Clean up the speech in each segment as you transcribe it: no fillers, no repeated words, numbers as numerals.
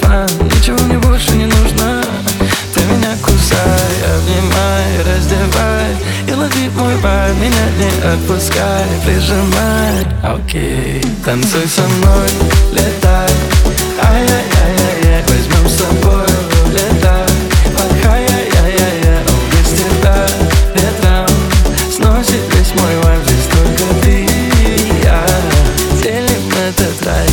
телефон, ничего мне больше не нужно. Ты меня кусай, обнимай, раздевай и лови мой вайб, меня не отпускай, прижимай. Окей, танцуй со мной, летай, ай-яй-яй-яй-яй, возьмем с собой, летай, ай-яй-яй-яй-яй, без тебя ветром сносит весь мой вайб, здесь только ты и я, делим этот рай.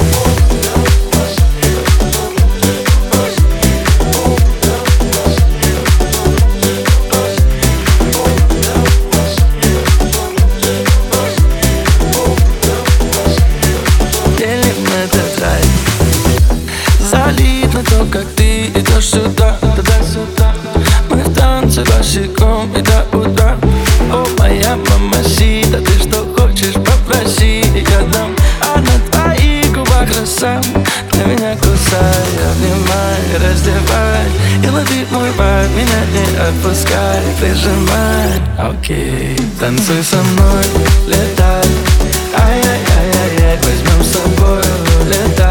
Залит на то, как ты идешь сюда, туда-сюда. Мы в танце босиком и до утра. О, моя мамасита, ты что хочешь, попроси, я дам. А на твоих губах роса, ты меня кусай, обнимай, раздевай и лови мой вайб, меня не отпускай, прижимай. Окей, танцуй со мной, летай, ай-яй-яй-яй-яй, возьмем с собой, летай.